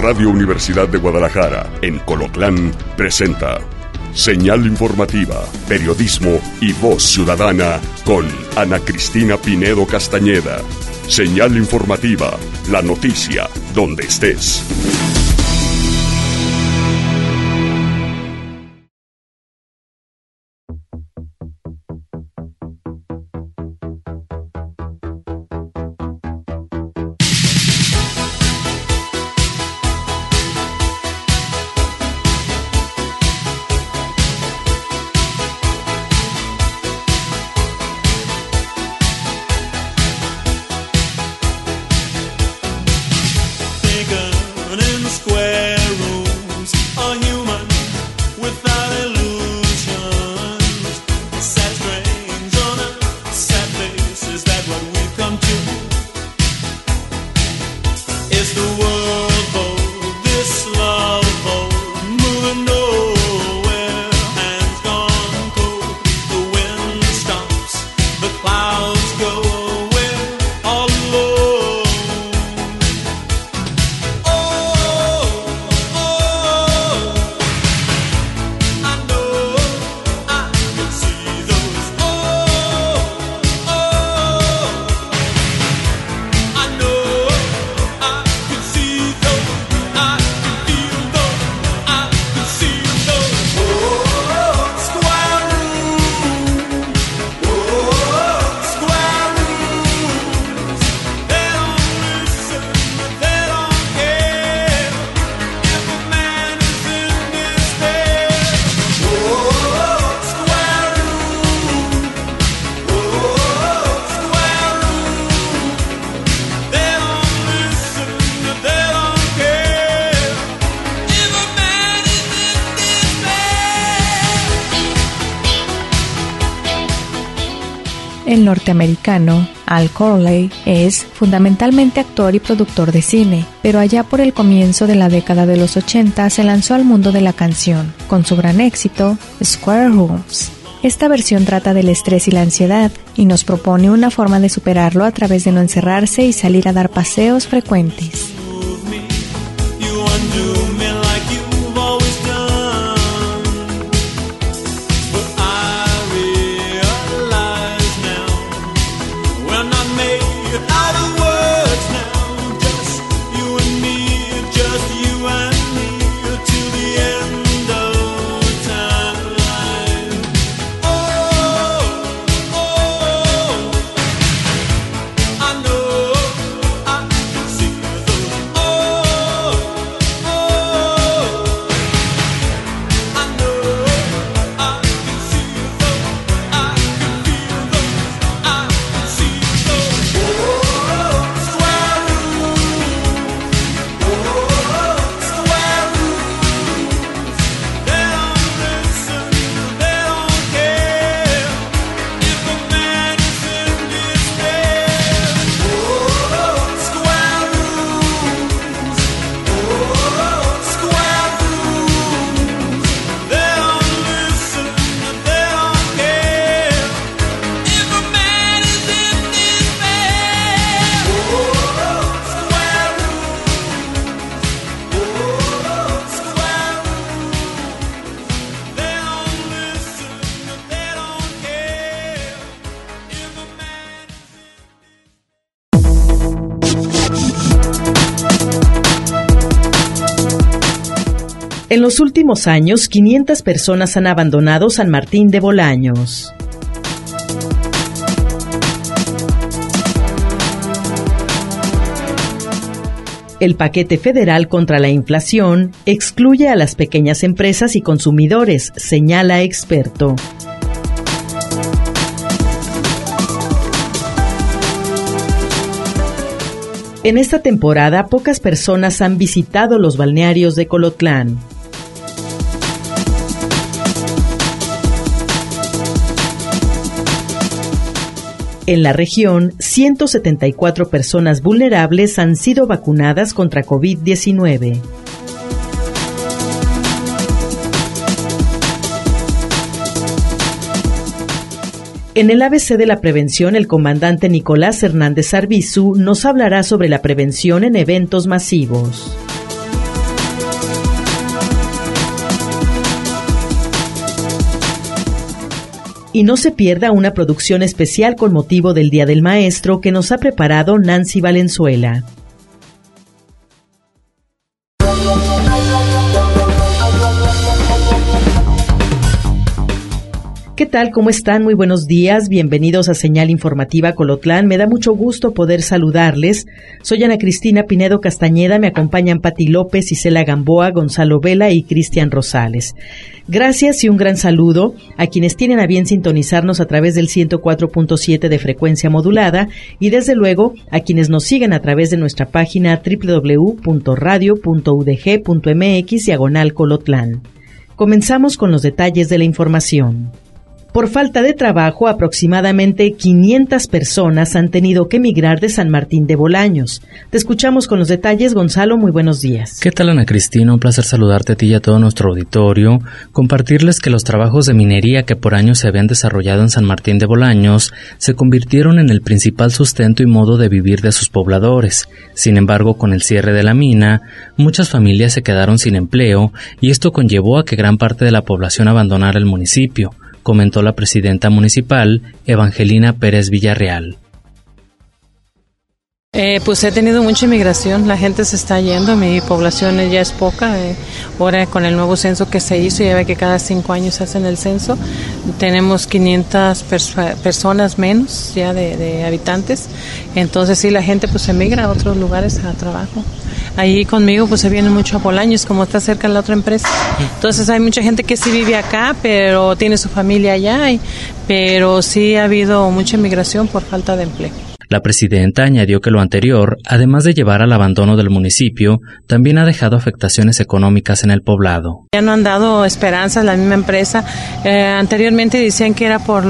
Radio Universidad de Guadalajara, en Colotlán, presenta Señal Informativa, Periodismo y Voz Ciudadana con Ana Cristina Pinedo Castañeda. Señal Informativa, la noticia donde estés. El norteamericano Al Corley es fundamentalmente actor y productor de cine, pero allá por el comienzo de la década de los 80 se lanzó al mundo de la canción, con su gran éxito, Square Rooms. Esta versión trata del estrés y la ansiedad, y nos propone una forma de superarlo a través de no encerrarse y salir a dar paseos frecuentes. En los últimos años, 500 personas han abandonado San Martín de Bolaños. El paquete federal contra la inflación excluye a las pequeñas empresas y consumidores, señala experto. En esta temporada, pocas personas han visitado los balnearios de Colotlán. En la región, 174 personas vulnerables han sido vacunadas contra COVID-19. En el ABC de la prevención, el comandante Nicolás Hernández Arbizu nos hablará sobre la prevención en eventos masivos. Y no se pierda una producción especial con motivo del Día del Maestro que nos ha preparado Nancy Valenzuela. ¿Qué tal? ¿Cómo están? Muy buenos días. Bienvenidos a Señal Informativa Colotlán. Me da mucho gusto poder saludarles. Soy Ana Cristina Pinedo Castañeda. Me acompañan Pati López, Isela Gamboa, Gonzalo Vela y Cristian Rosales. Gracias y un gran saludo a quienes tienen a bien sintonizarnos a través del 104.7 de frecuencia modulada y desde luego a quienes nos siguen a través de nuestra página www.radio.udg.mx/Colotlán. Comenzamos con los detalles de la información. Por falta de trabajo, aproximadamente 500 personas han tenido que emigrar de San Martín de Bolaños. Te escuchamos con los detalles, Gonzalo, muy buenos días. ¿Qué tal, Ana Cristina? Un placer saludarte a ti y a todo nuestro auditorio. Compartirles que los trabajos de minería que por años se habían desarrollado en San Martín de Bolaños se convirtieron en el principal sustento y modo de vivir de sus pobladores. Sin embargo, con el cierre de la mina, muchas familias se quedaron sin empleo y esto conllevó a que gran parte de la población abandonara el municipio, comentó la presidenta municipal, Evangelina Pérez Villarreal. Pues he tenido mucha inmigración, la gente se está yendo, mi población ya es poca, ahora con el nuevo censo que se hizo, ya ve que cada 5 años hacen el censo, tenemos 500 personas menos ya de habitantes, entonces sí, la gente pues emigra a otros lugares a trabajo. Ahí conmigo pues se vienen mucho a Bolaños, como está cerca la otra empresa, entonces hay mucha gente que sí vive acá, pero tiene su familia allá, pero sí ha habido mucha inmigración por falta de empleo. La presidenta añadió que lo anterior, además de llevar al abandono del municipio, también ha dejado afectaciones económicas en el poblado. Ya no han dado esperanzas la misma empresa. Anteriormente decían que era por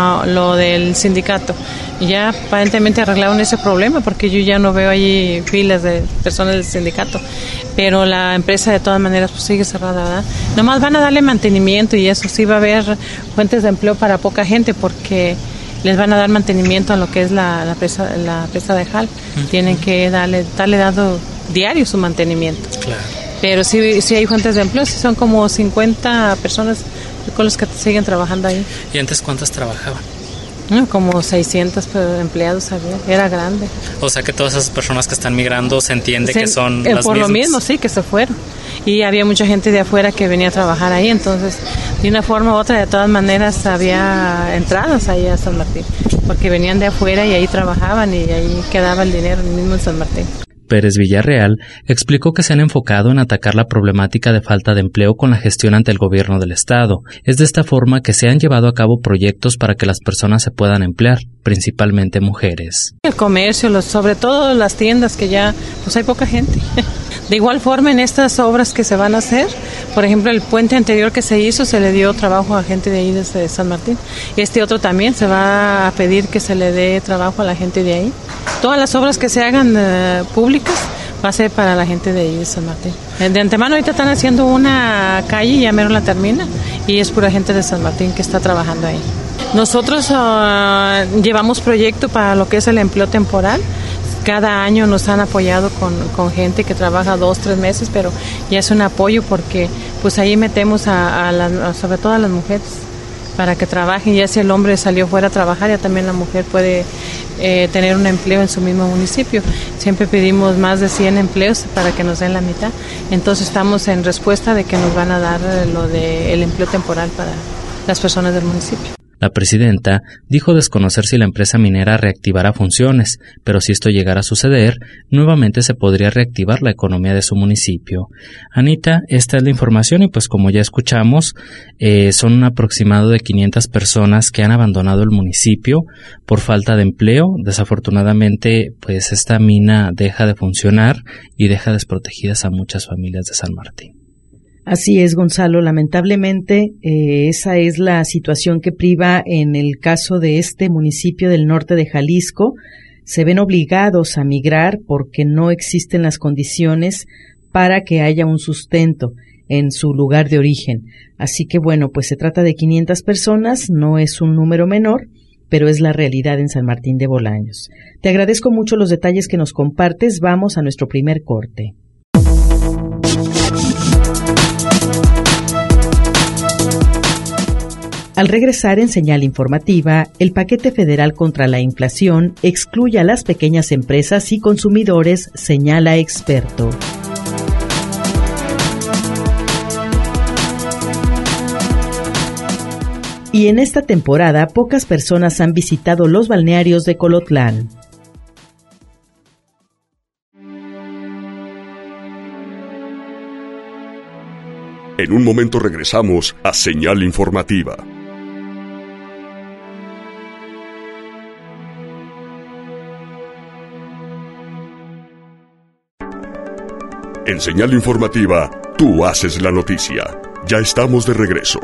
lo del sindicato. Ya aparentemente arreglaron ese problema porque yo ya no veo allí filas de personas del sindicato. Pero la empresa de todas maneras pues sigue cerrada, ¿verdad? Nomás van a darle mantenimiento y eso sí va a haber fuentes de empleo para poca gente porque les van a dar mantenimiento a lo que es la presa de Jal. Tienen que darle dando diario su mantenimiento. Claro. Pero sí hay fuentes de empleo, sí son como 50 personas con los que siguen trabajando ahí. ¿Y antes cuántas trabajaban? Como 600 empleados había, era grande. O sea que todas esas personas que están migrando se entiende que son las por mismas. Lo mismo, sí, que se fueron. Y había mucha gente de afuera que venía a trabajar ahí, entonces de una forma u otra, de todas maneras, había entradas ahí a San Martín, porque venían de afuera y ahí trabajaban y ahí quedaba el dinero mismo en San Martín. Pérez Villarreal explicó que se han enfocado en atacar la problemática de falta de empleo con la gestión ante el gobierno del estado. Es de esta forma que se han llevado a cabo proyectos para que las personas se puedan emplear, principalmente mujeres. El comercio, sobre todo las tiendas que ya pues hay poca gente. De igual forma en estas obras que se van a hacer, por ejemplo el puente anterior que se hizo se le dio trabajo a gente de ahí desde San Martín. Este otro también se va a pedir que se le dé trabajo a la gente de ahí. Todas las obras que se hagan públicas va a ser para la gente de ahí de San Martín. De antemano ahorita están haciendo una calle y ya mero la termina y es pura gente de San Martín que está trabajando ahí. Nosotros llevamos proyecto para lo que es el empleo temporal. Cada año nos han apoyado con gente que trabaja 2-3 meses, pero ya es un apoyo porque pues ahí metemos sobre todo a las mujeres para que trabajen. Ya si el hombre salió fuera a trabajar, ya también la mujer puede tener un empleo en su mismo municipio. Siempre pedimos más de 100 empleos para que nos den la mitad. Entonces estamos en respuesta de que nos van a dar lo del empleo temporal para las personas del municipio. La presidenta dijo desconocer si la empresa minera reactivará funciones, pero si esto llegara a suceder, nuevamente se podría reactivar la economía de su municipio. Anita, esta es la información y pues como ya escuchamos, son un aproximado de 500 personas que han abandonado el municipio por falta de empleo. Desafortunadamente, pues esta mina deja de funcionar y deja desprotegidas a muchas familias de San Martín. Así es, Gonzalo. Lamentablemente, esa es la situación que priva en el caso de este municipio del norte de Jalisco. Se ven obligados a migrar porque no existen las condiciones para que haya un sustento en su lugar de origen. Así que, bueno, pues se trata de 500 personas, no es un número menor, pero es la realidad en San Martín de Bolaños. Te agradezco mucho los detalles que nos compartes. Vamos a nuestro primer corte. Al regresar en Señal Informativa, el paquete federal contra la inflación excluye a las pequeñas empresas y consumidores, señala experto. Y en esta temporada, pocas personas han visitado los balnearios de Colotlán. En un momento regresamos a Señal Informativa. En Señal Informativa, tú haces la noticia. Ya estamos de regreso.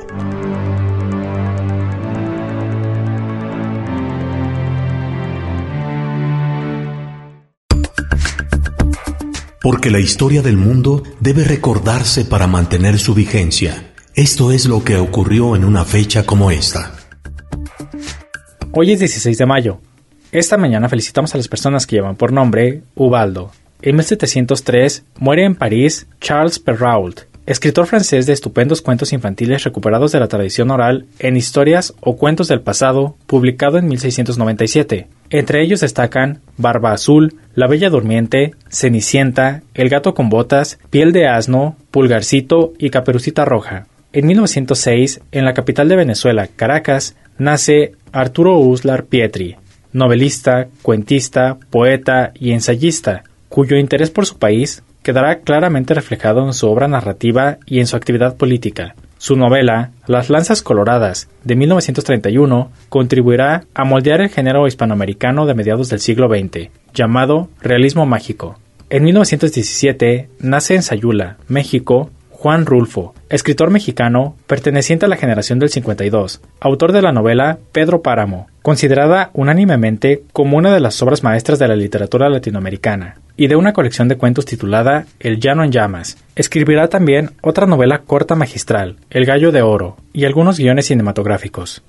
Porque la historia del mundo debe recordarse para mantener su vigencia. Esto es lo que ocurrió en una fecha como esta. Hoy es 16 de mayo. Esta mañana felicitamos a las personas que llevan por nombre Ubaldo. En 1703 muere en París Charles Perrault, escritor francés de estupendos cuentos infantiles recuperados de la tradición oral en Historias o Cuentos del Pasado, publicado en 1697. Entre ellos destacan Barba Azul, La Bella Durmiente, Cenicienta, El Gato con Botas, Piel de Asno, Pulgarcito y Caperucita Roja. En 1906, en la capital de Venezuela, Caracas, nace Arturo Uslar Pietri, novelista, cuentista, poeta y ensayista, cuyo interés por su país quedará claramente reflejado en su obra narrativa y en su actividad política. Su novela, Las Lanzas Coloradas, de 1931, contribuirá a moldear el género hispanoamericano de mediados del siglo XX, llamado realismo mágico. En 1917, nace en Sayula, México, Juan Rulfo, escritor mexicano perteneciente a la generación del 52, autor de la novela Pedro Páramo, considerada unánimemente como una de las obras maestras de la literatura latinoamericana, y de una colección de cuentos titulada El Llano en Llamas. Escribirá también otra novela corta magistral, El Gallo de Oro, y algunos guiones cinematográficos.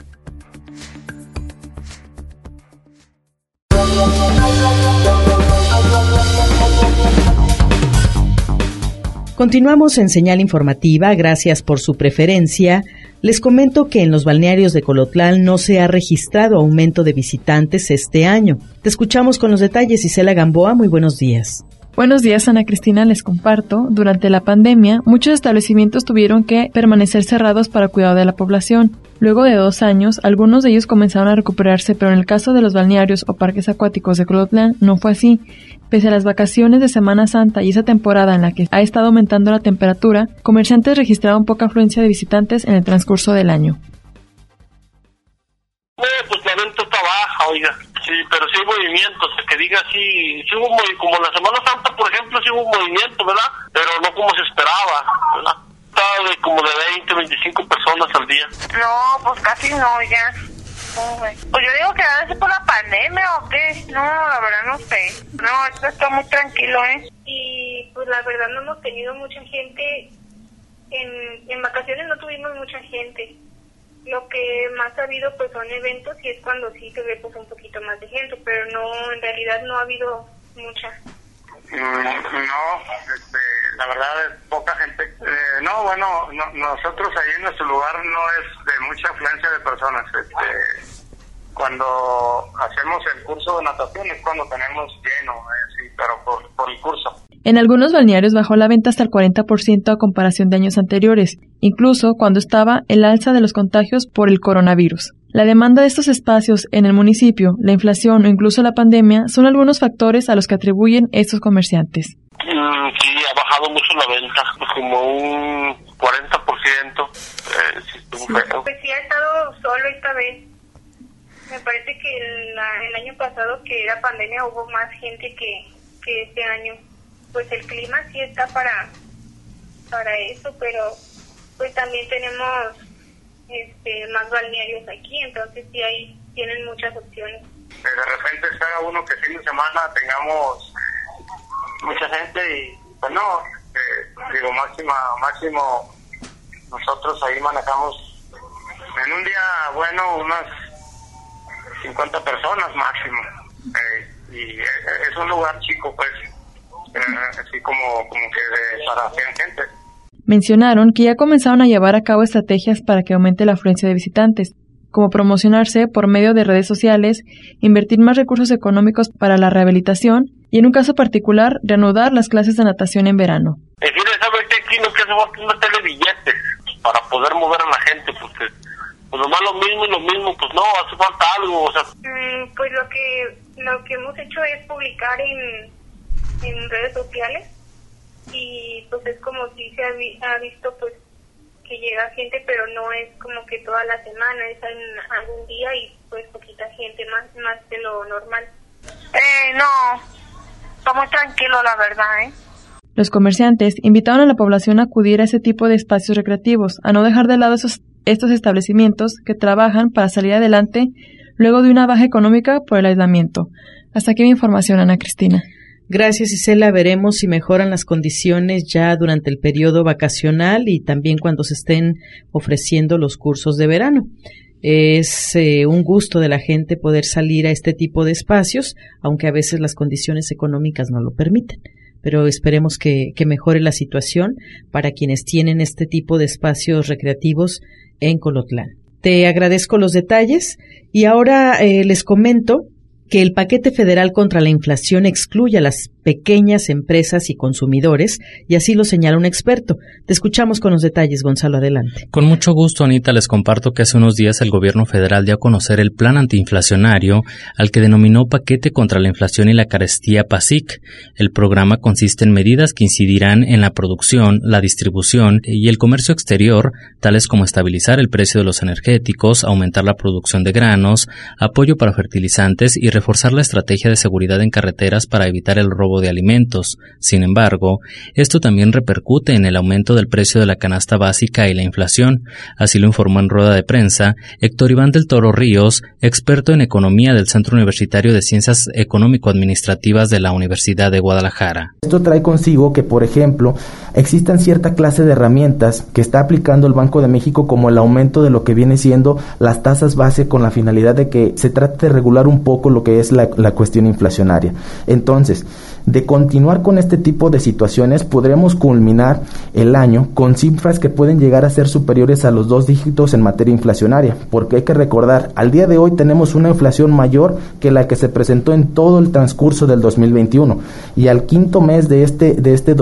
Continuamos en Señal Informativa, gracias por su preferencia. Les comento que en los balnearios de Colotlán no se ha registrado aumento de visitantes este año. Te escuchamos con los detalles, Isela Gamboa, muy buenos días. Buenos días, Ana Cristina, les comparto. Durante la pandemia, muchos establecimientos tuvieron que permanecer cerrados para cuidado de la población. Luego de 2 años, algunos de ellos comenzaron a recuperarse, pero en el caso de los balnearios o parques acuáticos de Colotlán no fue así. Pese a las vacaciones de Semana Santa y esa temporada en la que ha estado aumentando la temperatura, comerciantes registraron poca afluencia de visitantes en el transcurso del año. Pues la venta está baja, oiga. Sí, pero sí hay movimiento, o sea, que diga sí hubo como la Semana Santa, por ejemplo, sí hubo movimiento, ¿verdad? Pero no como se esperaba, ¿verdad? Estaba como de 20, 25 personas al día. No, pues casi no, ya. Pues yo digo que a veces por la pandemia o qué. No, la verdad no sé. No, esto está muy tranquilo, Y pues la verdad no hemos tenido mucha gente. En vacaciones no tuvimos mucha gente. Lo que más ha habido pues son eventos y es cuando sí se ve pues un poquito más de gente, pero no, en realidad no ha habido mucha. No, la verdad es poca gente. Nosotros ahí en nuestro lugar no es de mucha afluencia de personas. Cuando hacemos el curso de natación es cuando tenemos lleno, sí, pero por el curso. En algunos balnearios bajó la venta hasta el 40% a comparación de años anteriores, incluso cuando estaba el alza de los contagios por el coronavirus. La demanda de estos espacios en el municipio, la inflación o incluso la pandemia son algunos factores a los que atribuyen estos comerciantes. Sí, ha bajado mucho la venta, como un 40%. Pues sí ha estado solo esta vez. Me parece que el año pasado, que era pandemia, hubo más gente que este año. Pues el clima sí está para eso, pero pues también tenemos más balnearios aquí, entonces sí ahí tienen muchas opciones. De repente salga uno que fin de semana tengamos mucha gente y pues no, máximo nosotros ahí manejamos en un día bueno unas 50 personas máximo, y es un lugar chico pues. Así como que para 100 gente. Mencionaron que ya comenzaron a llevar a cabo estrategias para que aumente la afluencia de visitantes, como promocionarse por medio de redes sociales, invertir más recursos económicos para la rehabilitación y, en un caso particular, reanudar las clases de natación en verano. Decirles, ¿sabes qué? Aquí no que se va a meterle billetes para poder mover a la gente, porque pues nomás lo mismo, pues no, hace falta algo, o sea. Pues lo que hemos hecho es publicar en redes sociales y pues es como si se ha visto pues que llega gente, pero no es como que toda la semana, es en algún día y pues poquita gente, más de lo normal. No, está muy tranquilo la verdad, Los comerciantes invitaron a la población a acudir a ese tipo de espacios recreativos, a no dejar de lado estos establecimientos que trabajan para salir adelante luego de una baja económica por el aislamiento. Hasta aquí mi información, Ana Cristina. Gracias, Isela. Veremos si mejoran las condiciones ya durante el periodo vacacional y también cuando se estén ofreciendo los cursos de verano. Es un gusto de la gente poder salir a este tipo de espacios, aunque a veces las condiciones económicas no lo permiten. Pero esperemos que mejore la situación para quienes tienen este tipo de espacios recreativos en Colotlán. Te agradezco los detalles y ahora les comento que el paquete federal contra la inflación excluye a las pequeñas empresas y consumidores, y así lo señala un experto. Te escuchamos con los detalles, Gonzalo, adelante. Con mucho gusto, Anita, les comparto que hace unos días el gobierno federal dio a conocer el plan antiinflacionario, al que denominó Paquete contra la Inflación y la Carestía PASIC. El programa consiste en medidas que incidirán en la producción, la distribución y el comercio exterior, tales como estabilizar el precio de los energéticos, aumentar la producción de granos, apoyo para fertilizantes y reforzar la estrategia de seguridad en carreteras para evitar el robo de alimentos. Sin embargo, esto también repercute en el aumento del precio de la canasta básica y la inflación. Así lo informó en rueda de prensa Héctor Iván del Toro Ríos, experto en economía del Centro Universitario de Ciencias Económico-Administrativas de la Universidad de Guadalajara. Esto trae consigo que, por ejemplo, existan cierta clase de herramientas que está aplicando el Banco de México, como el aumento de lo que viene siendo las tasas base, con la finalidad de que se trate de regular un poco lo que es la cuestión inflacionaria. Entonces, de continuar con este tipo de situaciones, podremos culminar el año con cifras que pueden llegar a ser superiores a los 2 dígitos en materia inflacionaria, porque hay que recordar, al día de hoy tenemos una inflación mayor que la que se presentó en todo el transcurso del 2021, y al quinto mes de este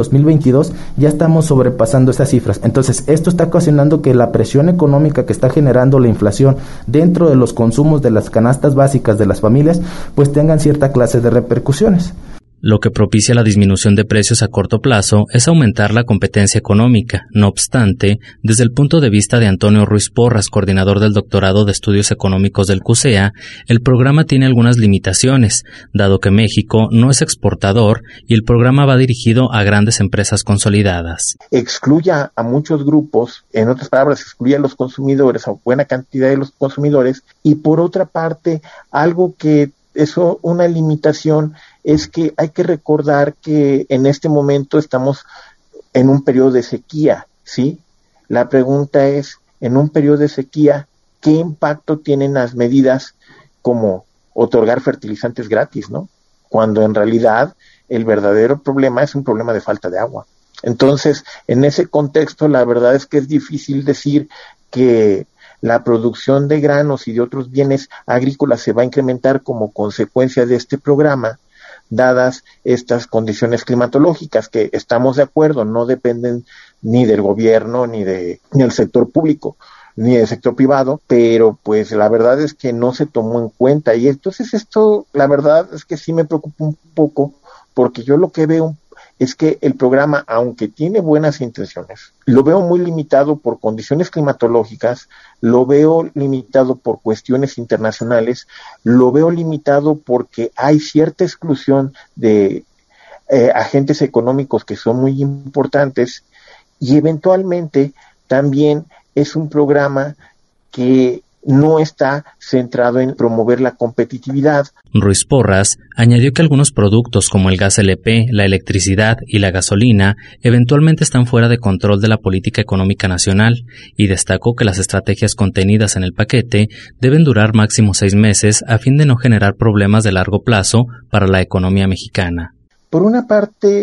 2022 ya estamos sobrepasando esas cifras. Entonces, esto está ocasionando que la presión económica que está generando la inflación dentro de los consumos de las canastas básicas de las familias, pues tengan cierta clase de repercusiones. Lo que propicia la disminución de precios a corto plazo es aumentar la competencia económica. No obstante, desde el punto de vista de Antonio Ruiz Porras, coordinador del Doctorado de Estudios Económicos del CUSEA, el programa tiene algunas limitaciones, dado que México no es exportador y el programa va dirigido a grandes empresas consolidadas. Excluye a muchos grupos, en otras palabras, excluye a los consumidores, a buena cantidad de los consumidores, y por otra parte, algo que eso, una limitación, es que hay que recordar que en este momento estamos en un periodo de sequía, ¿sí? La pregunta es, en un periodo de sequía, ¿qué impacto tienen las medidas como otorgar fertilizantes gratis, ¿no? Cuando en realidad el verdadero problema es un problema de falta de agua. Entonces, en ese contexto, la verdad es que es difícil decir que la producción de granos y de otros bienes agrícolas se va a incrementar como consecuencia de este programa, dadas estas condiciones climatológicas que estamos de acuerdo, no dependen ni del gobierno, ni del sector público, ni del sector privado, pero pues la verdad es que no se tomó en cuenta, y entonces esto, la verdad es que sí me preocupa un poco, porque yo lo que veo es que el programa, aunque tiene buenas intenciones, lo veo muy limitado por condiciones climatológicas, lo veo limitado por cuestiones internacionales, lo veo limitado porque hay cierta exclusión de agentes económicos que son muy importantes, y eventualmente también es un programa que no está centrado en promover la competitividad. Ruiz Porras añadió que algunos productos como el gas LP, la electricidad y la gasolina eventualmente están fuera de control de la política económica nacional, y destacó que las estrategias contenidas en el paquete deben durar máximo 6 meses a fin de no generar problemas de largo plazo para la economía mexicana. Por una parte,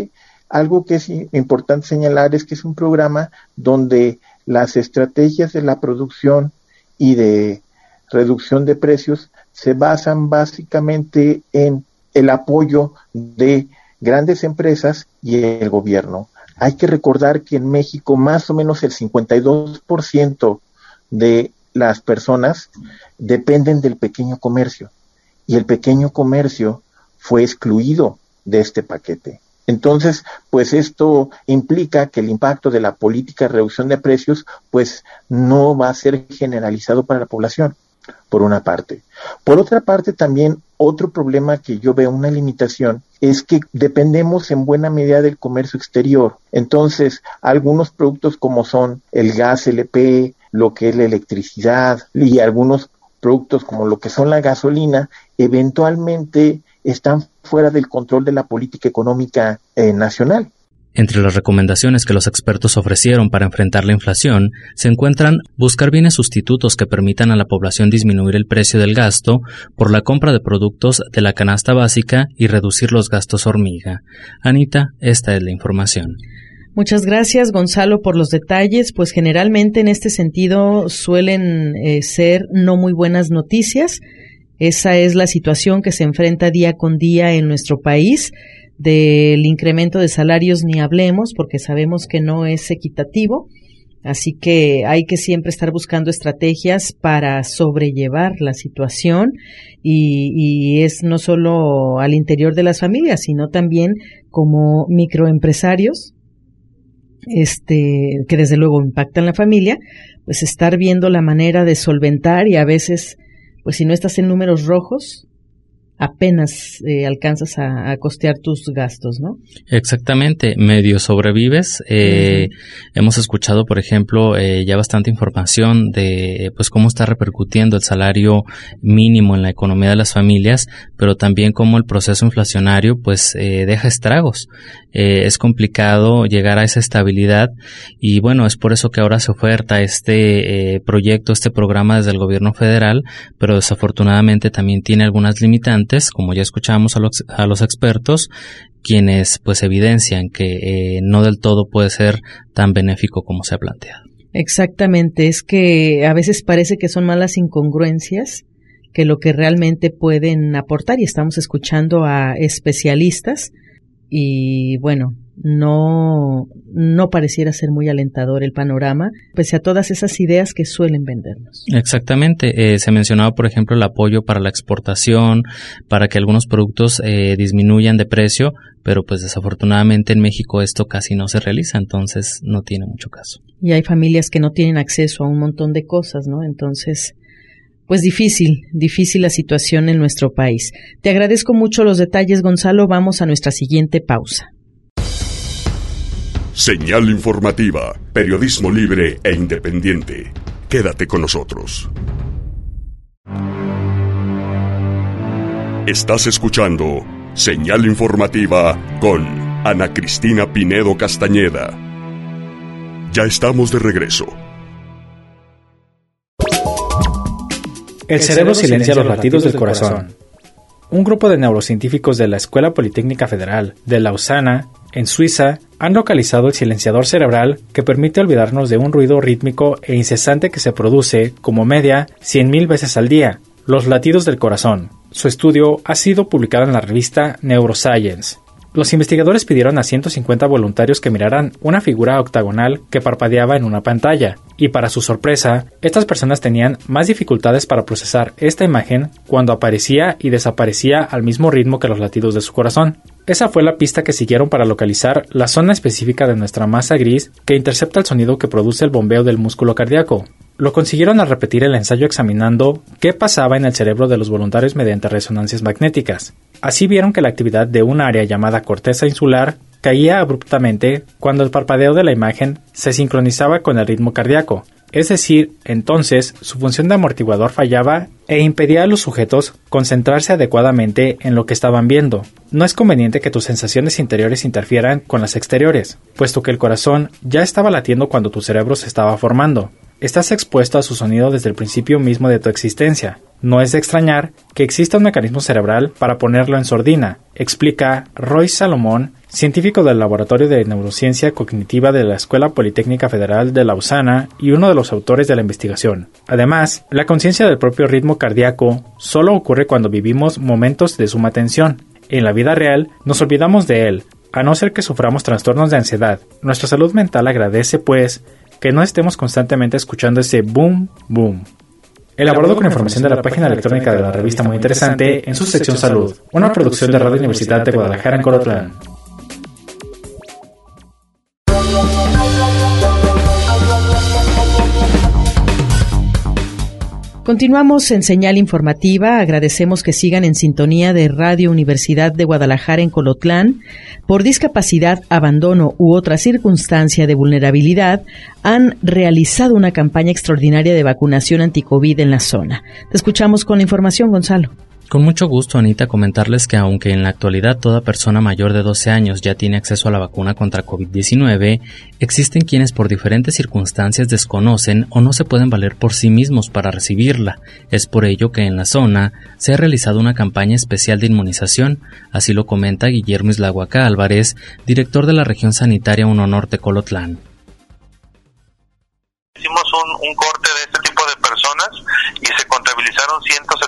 algo que es importante señalar es que es un programa donde las estrategias de la producción y de reducción de precios se basan básicamente en el apoyo de grandes empresas y el gobierno. Hay que recordar que en México más o menos el 52% de las personas dependen del pequeño comercio y el pequeño comercio fue excluido de este paquete. Entonces, pues esto implica que el impacto de la política de reducción de precios pues no va a ser generalizado para la población, por una parte. Por otra parte, también otro problema que yo veo, una limitación, es que dependemos en buena medida del comercio exterior. Entonces, algunos productos como son el gas LP, lo que es la electricidad y algunos productos como lo que son la gasolina, eventualmente están fuera del control de la política económica nacional. Entre las recomendaciones que los expertos ofrecieron para enfrentar la inflación se encuentran buscar bienes sustitutos que permitan a la población disminuir el precio del gasto por la compra de productos de la canasta básica y reducir los gastos hormiga. Anita, esta es la información. Muchas gracias, Gonzalo, por los detalles. Pues generalmente en este sentido suelen ser no muy buenas noticias. Esa es la situación que se enfrenta día con día en nuestro país. Del incremento de salarios ni hablemos, porque sabemos que no es equitativo. Así que hay que siempre estar buscando estrategias para sobrellevar la situación y es no solo al interior de las familias, sino también como microempresarios, que desde luego impactan la familia, pues estar viendo la manera de solventar y a veces, pues si no estás en números rojos, apenas alcanzas a costear tus gastos, ¿no? Exactamente, medio sobrevives. Hemos escuchado, por ejemplo, ya bastante información de pues cómo está repercutiendo el salario mínimo en la economía de las familias, pero también cómo el proceso inflacionario pues deja estragos. Es complicado llegar a esa estabilidad y bueno, es por eso que ahora se oferta este proyecto, este programa desde el gobierno federal, pero desafortunadamente también tiene algunas limitantes, como ya escuchamos a los expertos, quienes pues evidencian que no del todo puede ser tan benéfico como se ha planteado. Exactamente, es que a veces parece que son malas incongruencias que lo que realmente pueden aportar, y estamos escuchando a especialistas y bueno, no pareciera ser muy alentador el panorama, pese a todas esas ideas que suelen vendernos. Exactamente, se mencionaba por ejemplo el apoyo para la exportación, para que algunos productos disminuyan de precio, pero pues desafortunadamente en México esto casi no se realiza, entonces no tiene mucho caso. Y hay familias que no tienen acceso a un montón de cosas, ¿no? Entonces, pues difícil la situación en nuestro país. Te agradezco mucho los detalles, Gonzalo. Vamos a nuestra siguiente pausa. Señal informativa, periodismo libre e independiente. Quédate con nosotros. Estás escuchando Señal informativa con Ana Cristina Pinedo Castañeda. Ya estamos de regreso. El cerebro silencia los latidos del corazón. Un grupo de neurocientíficos de la Escuela Politécnica Federal de Lausana, en Suiza, han localizado el silenciador cerebral que permite olvidarnos de un ruido rítmico e incesante que se produce, como media, 100,000 veces al día, los latidos del corazón. Su estudio ha sido publicado en la revista Neuroscience. Los investigadores pidieron a 150 voluntarios que miraran una figura octagonal que parpadeaba en una pantalla, y para su sorpresa, estas personas tenían más dificultades para procesar esta imagen cuando aparecía y desaparecía al mismo ritmo que los latidos de su corazón. Esa fue la pista que siguieron para localizar la zona específica de nuestra masa gris que intercepta el sonido que produce el bombeo del músculo cardíaco. Lo consiguieron al repetir el ensayo examinando qué pasaba en el cerebro de los voluntarios mediante resonancias magnéticas. Así vieron que la actividad de un área llamada corteza insular caía abruptamente cuando el parpadeo de la imagen se sincronizaba con el ritmo cardíaco. Es decir, entonces su función de amortiguador fallaba e impedía a los sujetos concentrarse adecuadamente en lo que estaban viendo. No es conveniente que tus sensaciones interiores interfieran con las exteriores, puesto que el corazón ya estaba latiendo cuando tu cerebro se estaba formando. estás expuesto a su sonido desde el principio mismo de tu existencia. No es de extrañar que exista un mecanismo cerebral para ponerlo en sordina, explica Roy Salomón, científico del Laboratorio de Neurociencia Cognitiva de la Escuela Politécnica Federal de Lausana y uno de los autores de la investigación. Además, la conciencia del propio ritmo cardíaco solo ocurre cuando vivimos momentos de suma tensión. En la vida real, nos olvidamos de él, a no ser que suframos trastornos de ansiedad. Nuestra salud mental agradece, pues, que no estemos constantemente escuchando ese boom, boom. Elaborado con información de la página electrónica de la revista Muy Interesante en su sección Salud, una producción de Radio Universidad de Guadalajara en Colotlán. Continuamos en Señal Informativa. Agradecemos que sigan en sintonía de Radio Universidad de Guadalajara en Colotlán. Por discapacidad, abandono u otra circunstancia de vulnerabilidad, han realizado una campaña extraordinaria de vacunación anti-COVID en la zona. Te escuchamos con la información, Gonzalo. Con mucho gusto, Anita, comentarles que aunque en la actualidad toda persona mayor de 12 años ya tiene acceso a la vacuna contra COVID-19, existen quienes por diferentes circunstancias desconocen o no se pueden valer por sí mismos para recibirla. Es por ello que en la zona se ha realizado una campaña especial de inmunización, así lo comenta Guillermo Islahuaca Álvarez, director de la región sanitaria 1 Norte Colotlán. Hicimos un corte de este tipo de personas y se contabilizaron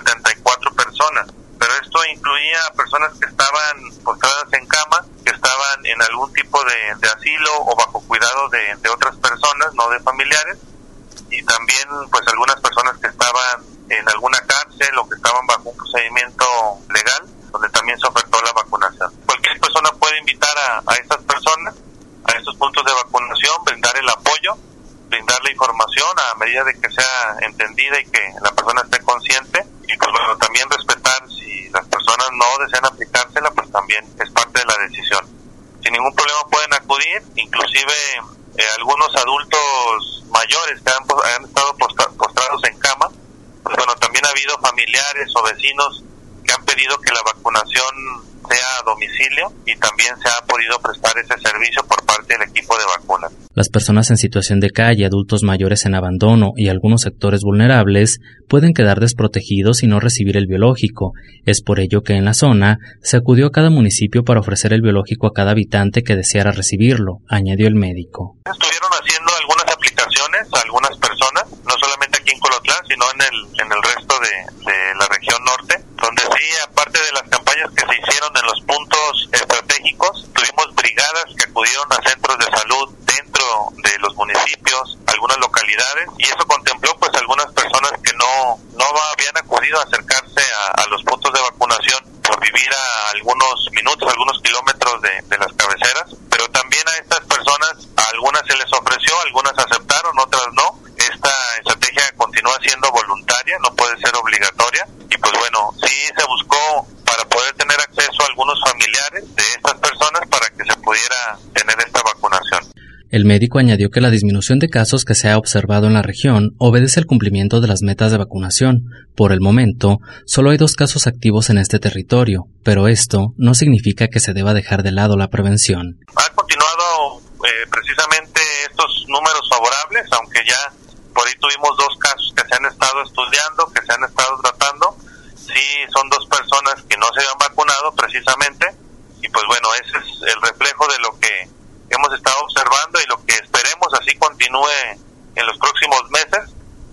174 personas, pero esto incluía personas que estaban postradas en cama, que estaban en algún tipo de asilo o bajo cuidado de otras personas, no de familiares, y también pues algunas personas que estaban en alguna cárcel o que estaban bajo un procedimiento legal, donde también se ofertó la vacunación. Cualquier persona puede invitar a estas personas a estos puntos de vacunación, brindar el apoyo, brindar la información a medida de que sea entendida y que la persona esté consciente, y pues bueno, también respetar si las personas no desean aplicársela, pues también es parte de la decisión. Sin ningún problema pueden acudir, inclusive algunos adultos mayores que han estado postrados en cama, pues bueno, también ha habido familiares o vecinos que han pedido que la vacunación sea a domicilio y también se ha podido prestar ese servicio por parte del equipo de vacunas. Las personas en situación de calle, adultos mayores en abandono y algunos sectores vulnerables pueden quedar desprotegidos y no recibir el biológico. Es por ello que en la zona se acudió a cada municipio para ofrecer el biológico a cada habitante que deseara recibirlo, añadió el médico. Estuvieron haciendo algunas aplicaciones a algunas personas, no solamente aquí en Colotlán, sino en el resto de la región norte, donde sí, aparte de las campañas que se hicieron en los puntos estratégicos, tuvimos brigadas que acudieron a centros de salud dentro de los municipios, algunas localidades, y eso contempló pues algunas personas que no habían acudido a acercarse a los puntos de vacunación por vivir a algunos minutos, algunos kilómetros de las cabeceras, pero también a estas personas, a algunas se les ofreció, algunas aceptaron, otras no. Esta estrategia continúa siendo voluntaria, no puede ser obligatoria, y pues bueno, sí se buscó para poder tener acceso a algunos familiares de estas personas para que se pudiera tener esta vacunación. El médico añadió que la disminución de casos que se ha observado en la región obedece al cumplimiento de las metas de vacunación. Por el momento, solo hay 2 casos activos en este territorio, pero esto no significa que se deba dejar de lado la prevención. Ha continuado precisamente estos números favorables, aunque ya por ahí tuvimos 2 casos que se han estado estudiando, que se han estado tratando. Sí, son 2 personas que no se han vacunado precisamente, y pues bueno, ese es el reflejo de lo que hemos estado observando y lo que esperemos así continúe en los próximos meses.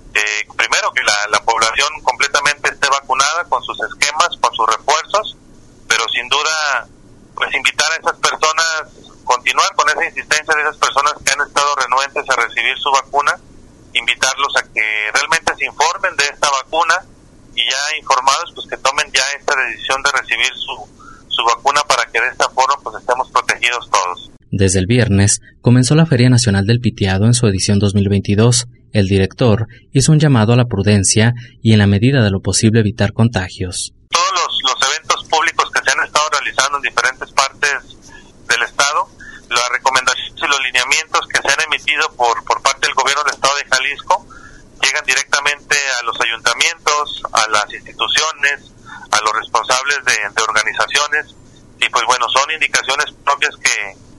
Primero que la población completamente esté vacunada con sus esquemas, con sus refuerzos, pero sin duda pues invitar a esas personas, continuar con esa insistencia de esas personas que han estado renuentes a recibir su vacuna, invitarlos a que realmente se informen de esta vacuna y ya informados pues que tomen ya esta decisión de recibir su vacuna para que de esta forma pues estemos protegidos todos. Desde el viernes comenzó la Feria Nacional del Pitiado en su edición 2022. El director hizo un llamado a la prudencia y en la medida de lo posible evitar contagios. Todos los eventos públicos que se han estado realizando en diferentes partes del estado, las recomendaciones y los lineamientos que se han emitido por parte del gobierno del estado de Jalisco llegan directamente a los ayuntamientos, a las instituciones, a los responsables de organizaciones, y pues bueno, son indicaciones propias que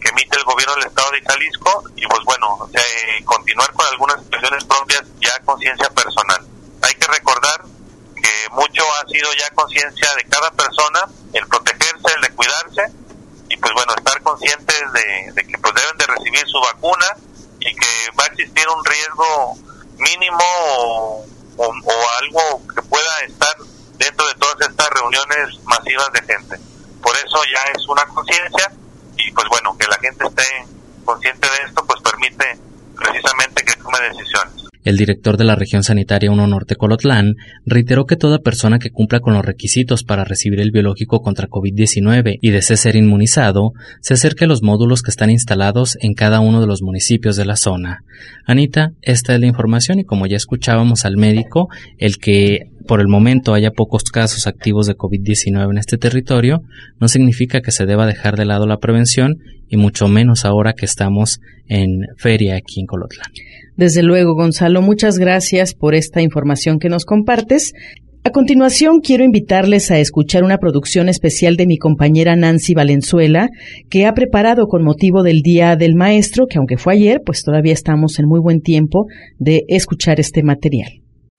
emite el gobierno del estado de Jalisco y pues bueno, continuar con algunas situaciones propias ya a conciencia personal. Hay que recordar que mucho ha sido ya conciencia de cada persona, el protegerse, el de cuidarse y pues bueno, estar conscientes de que pues deben de recibir su vacuna y que va a existir un riesgo mínimo o algo que pueda estar dentro de todas estas reuniones masivas de gente. Por eso ya es una conciencia y pues bueno, que la gente esté consciente de esto pues permite precisamente que tome decisiones. El director de la región sanitaria 1 Norte Colotlán reiteró que toda persona que cumpla con los requisitos para recibir el biológico contra COVID-19 y desee ser inmunizado, se acerque a los módulos que están instalados en cada uno de los municipios de la zona. Anita, esta es la información y como ya escuchábamos al médico, el que por el momento haya pocos casos activos de COVID-19 en este territorio, no significa que se deba dejar de lado la prevención y mucho menos ahora que estamos en feria aquí en Colotlán. Desde luego, Gonzalo, muchas gracias por esta información que nos compartes. A continuación, quiero invitarles a escuchar una producción especial de mi compañera Nancy Valenzuela, que ha preparado con motivo del Día del Maestro, que aunque fue ayer, pues todavía estamos en muy buen tiempo de escuchar este material.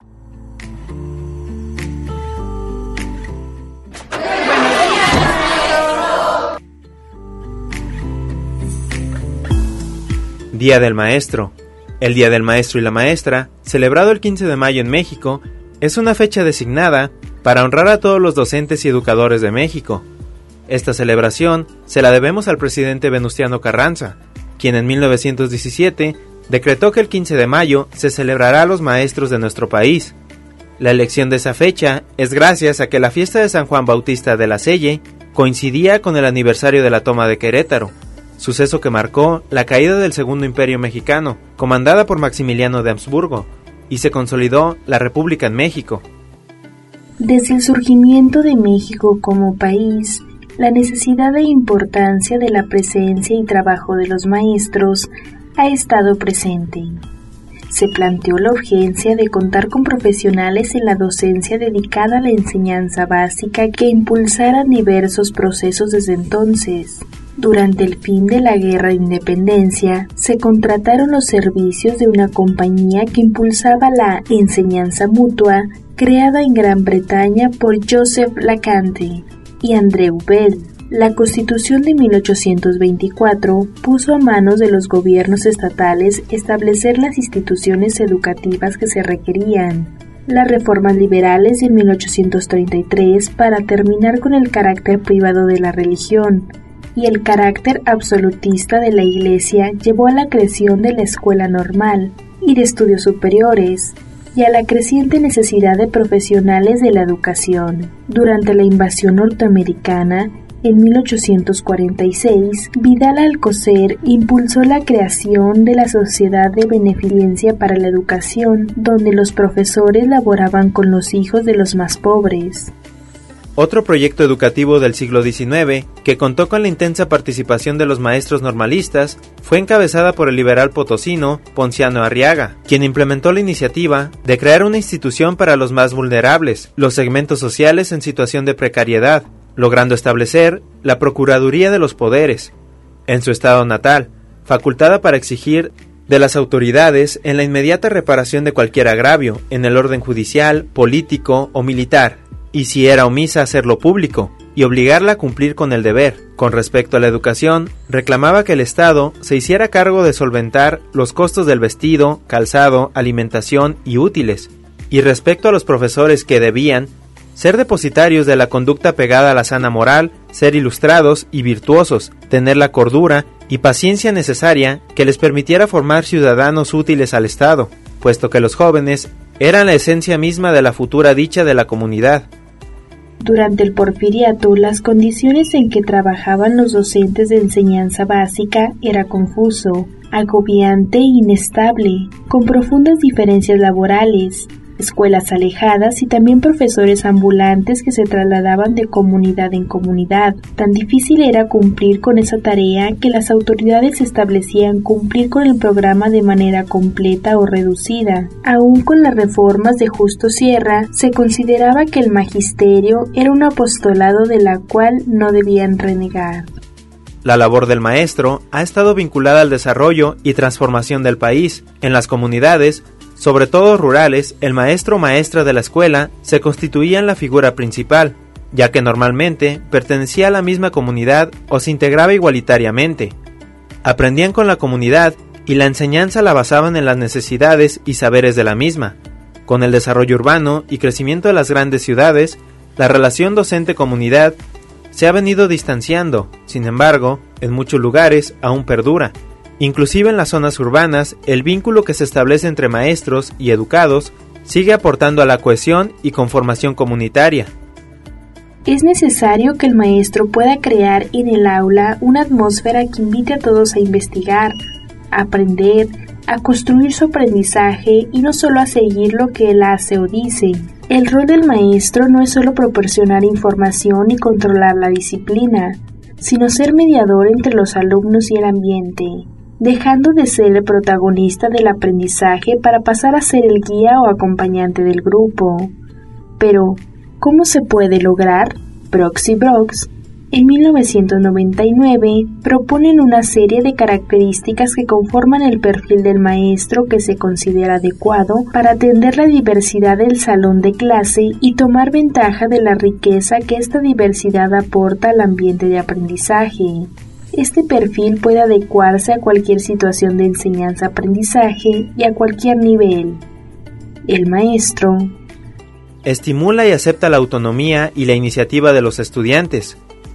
Día del Maestro. El Día del Maestro y la Maestra, celebrado el 15 de mayo en México, es una fecha designada para honrar a todos los docentes y educadores de México. Esta celebración se la debemos al presidente Venustiano Carranza, quien en 1917 decretó que el 15 de mayo se celebrará a los maestros de nuestro país. La elección de esa fecha es gracias a que la fiesta de San Juan Bautista de la Selle coincidía con el aniversario de la toma de Querétaro, suceso que marcó la caída del Segundo Imperio Mexicano, comandada por Maximiliano de Habsburgo, y se consolidó la República en México. Desde el surgimiento de México como país, la necesidad e importancia de la presencia y trabajo de los maestros ha estado presente. Se planteó la urgencia de contar con profesionales en la docencia dedicada a la enseñanza básica que impulsaran diversos procesos desde entonces. Durante el fin de la Guerra de Independencia, se contrataron los servicios de una compañía que impulsaba la enseñanza mutua, creada en Gran Bretaña por Joseph LeConte y Andrew Bell. La Constitución de 1824 puso a manos de los gobiernos estatales establecer las instituciones educativas que se requerían. Las reformas liberales de 1833 para terminar con el carácter privado de la religión y el carácter absolutista de la Iglesia llevó a la creación de la escuela normal y de estudios superiores y a la creciente necesidad de profesionales de la educación. Durante la invasión norteamericana, en 1846, Vidal Alcocer impulsó la creación de la Sociedad de Beneficencia para la Educación, donde los profesores laboraban con los hijos de los más pobres. Otro proyecto educativo del siglo XIX, que contó con la intensa participación de los maestros normalistas, fue encabezada por el liberal potosino Ponciano Arriaga, quien implementó la iniciativa de crear una institución para los más vulnerables, los segmentos sociales en situación de precariedad, logrando establecer la Procuraduría de los Poderes, en su estado natal, facultada para exigir de las autoridades en la inmediata reparación de cualquier agravio, en el orden judicial, político o militar, y si era omisa hacerlo público, y obligarla a cumplir con el deber. Con respecto a la educación, reclamaba que el Estado se hiciera cargo de solventar los costos del vestido, calzado, alimentación y útiles, y respecto a los profesores que debían ser depositarios de la conducta pegada a la sana moral, ser ilustrados y virtuosos, tener la cordura y paciencia necesaria que les permitiera formar ciudadanos útiles al Estado, puesto que los jóvenes eran la esencia misma de la futura dicha de la comunidad. Durante el Porfiriato, las condiciones en que trabajaban los docentes de enseñanza básica era confuso, agobiante e inestable, con profundas diferencias laborales, escuelas alejadas y también profesores ambulantes que se trasladaban de comunidad en comunidad. Tan difícil era cumplir con esa tarea que las autoridades establecían cumplir con el programa de manera completa o reducida. Aún con las reformas de Justo Sierra, se consideraba que el magisterio era un apostolado de la cual no debían renegar. La labor del maestro ha estado vinculada al desarrollo y transformación del país. En las comunidades, sobre todo rurales, el maestro o maestra de la escuela se constituía en la figura principal, ya que normalmente pertenecía a la misma comunidad o se integraba igualitariamente. Aprendían con la comunidad y la enseñanza la basaban en las necesidades y saberes de la misma. Con el desarrollo urbano y crecimiento de las grandes ciudades, la relación docente-comunidad se ha venido distanciando. Sin embargo, en muchos lugares aún perdura. Inclusive en las zonas urbanas, el vínculo que se establece entre maestros y educados sigue aportando a la cohesión y conformación comunitaria. Es necesario que el maestro pueda crear en el aula una atmósfera que invite a todos a investigar, a aprender, a construir su aprendizaje y no solo a seguir lo que él hace o dice. El rol del maestro no es solo proporcionar información y controlar la disciplina, sino ser mediador entre los alumnos y el ambiente, dejando de ser el protagonista del aprendizaje para pasar a ser el guía o acompañante del grupo. Pero, ¿cómo se puede lograr? Brox y Brox, en 1999, proponen una serie de características que conforman el perfil del maestro que se considera adecuado para atender la diversidad del salón de clase y tomar ventaja de la riqueza que esta diversidad aporta al ambiente de aprendizaje. Este perfil puede adecuarse a cualquier situación de enseñanza-aprendizaje y a cualquier nivel. El maestro estimula y acepta la autonomía y la iniciativa de los estudiantes.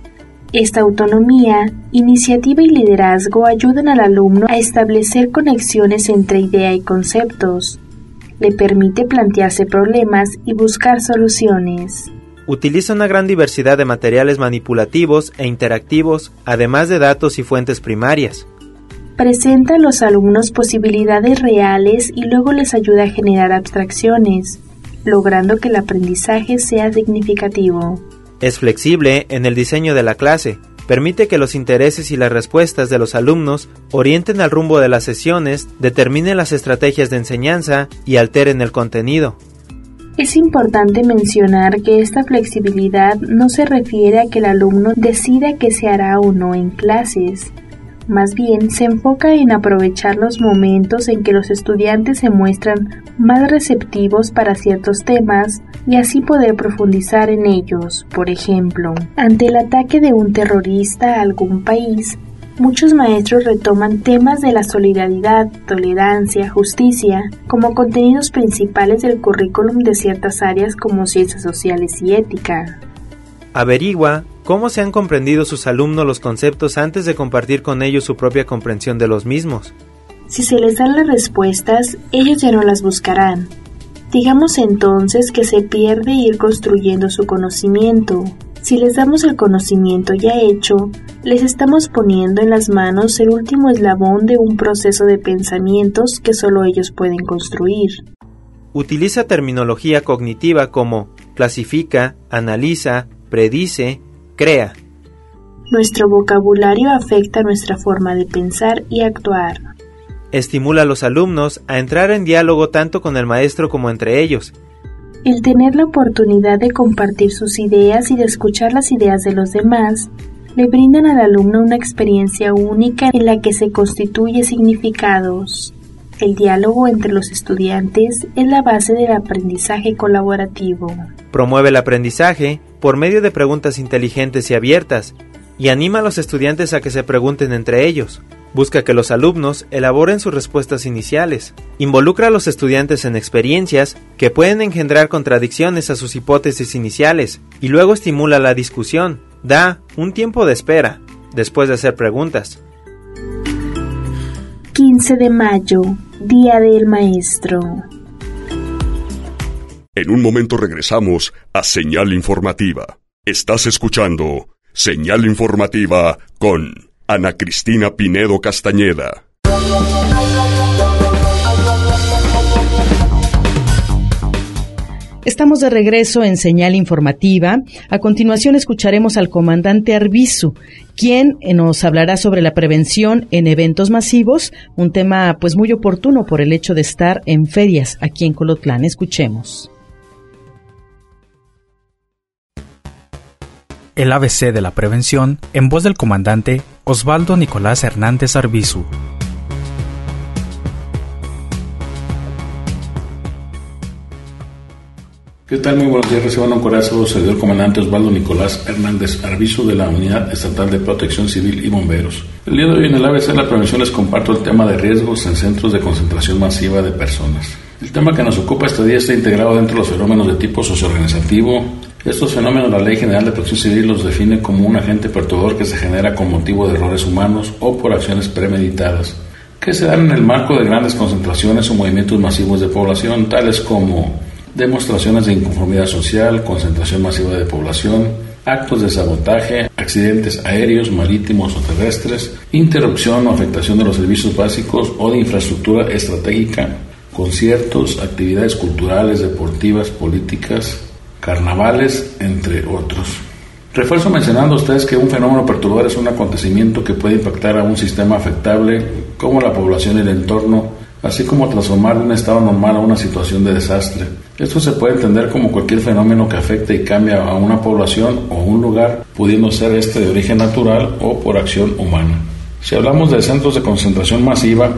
Esta autonomía, iniciativa y liderazgo ayudan al alumno a establecer conexiones entre idea y conceptos. Le permite plantearse problemas y buscar soluciones. Utiliza una gran diversidad de materiales manipulativos e interactivos, además de datos y fuentes primarias. Presenta a los alumnos posibilidades reales y luego les ayuda a generar abstracciones, logrando que el aprendizaje sea significativo. Es flexible en el diseño de la clase, permite que los intereses y las respuestas de los alumnos orienten al rumbo de las sesiones, determinen las estrategias de enseñanza y alteren el contenido. Es importante mencionar que esta flexibilidad no se refiere a que el alumno decida qué se hará o no en clases. Más bien, se enfoca en aprovechar los momentos en que los estudiantes se muestran más receptivos para ciertos temas y así poder profundizar en ellos. Por ejemplo, ante el ataque de un terrorista a algún país, muchos maestros retoman temas de la solidaridad, tolerancia, justicia, como contenidos principales del currículum de ciertas áreas como ciencias sociales y ética. Averigua cómo se han comprendido sus alumnos los conceptos antes de compartir con ellos su propia comprensión de los mismos. Si se les dan las respuestas, ellos ya no las buscarán. Digamos entonces que se pierde ir construyendo su conocimiento. Si les damos el conocimiento ya hecho, les estamos poniendo en las manos el último eslabón de un proceso de pensamientos que solo ellos pueden construir. Utiliza terminología cognitiva como clasifica, analiza, predice, crea. Nuestro vocabulario afecta nuestra forma de pensar y actuar. Estimula a los alumnos a entrar en diálogo tanto con el maestro como entre ellos. El tener la oportunidad de compartir sus ideas y de escuchar las ideas de los demás le brindan al alumno una experiencia única en la que se constituye significados. El diálogo entre los estudiantes es la base del aprendizaje colaborativo. Promueve el aprendizaje por medio de preguntas inteligentes y abiertas y anima a los estudiantes a que se pregunten entre ellos. Busca que los alumnos elaboren sus respuestas iniciales. Involucra a los estudiantes en experiencias que pueden engendrar contradicciones a sus hipótesis iniciales y luego estimula la discusión. Da un tiempo de espera después de hacer preguntas. 15 de mayo, Día del Maestro. En un momento regresamos a Señal Informativa. Estás escuchando Señal Informativa con Ana Cristina Pinedo Castañeda. Estamos de regreso en Señal Informativa. A continuación escucharemos al comandante Arbizu, quien nos hablará sobre la prevención en eventos masivos, un tema pues muy oportuno por el hecho de estar en ferias aquí en Colotlán. Escuchemos. el ABC de la prevención, en voz del comandante Osvaldo Nicolás Hernández Arbizu. ¿Qué tal? Muy buenos días, reciban un cordial saludo, servidor comandante Osvaldo Nicolás Hernández Arbizu de la Unidad Estatal de Protección Civil y Bomberos. El día de hoy en el ABC de la prevención les comparto el tema de riesgos en centros de concentración masiva de personas. El tema que nos ocupa este día está integrado dentro de los fenómenos de tipo socioorganizativo. Estos fenómenos la Ley General de Protección Civil los define como un agente perturbador que se genera con motivo de errores humanos o por acciones premeditadas, que se dan en el marco de grandes concentraciones o movimientos masivos de población, tales como demostraciones de inconformidad social, concentración masiva de población, actos de sabotaje, accidentes aéreos, marítimos o terrestres, interrupción o afectación de los servicios básicos o de infraestructura estratégica, conciertos, actividades culturales, deportivas, políticas, carnavales, entre otros. Refuerzo mencionando a ustedes que un fenómeno perturbador es un acontecimiento que puede impactar a un sistema afectable como la población y el entorno, así como transformar de un estado normal a una situación de desastre. Esto se puede entender como cualquier fenómeno que afecte y cambia a una población o un lugar, pudiendo ser este de origen natural o por acción humana. Si hablamos de centros de concentración masiva,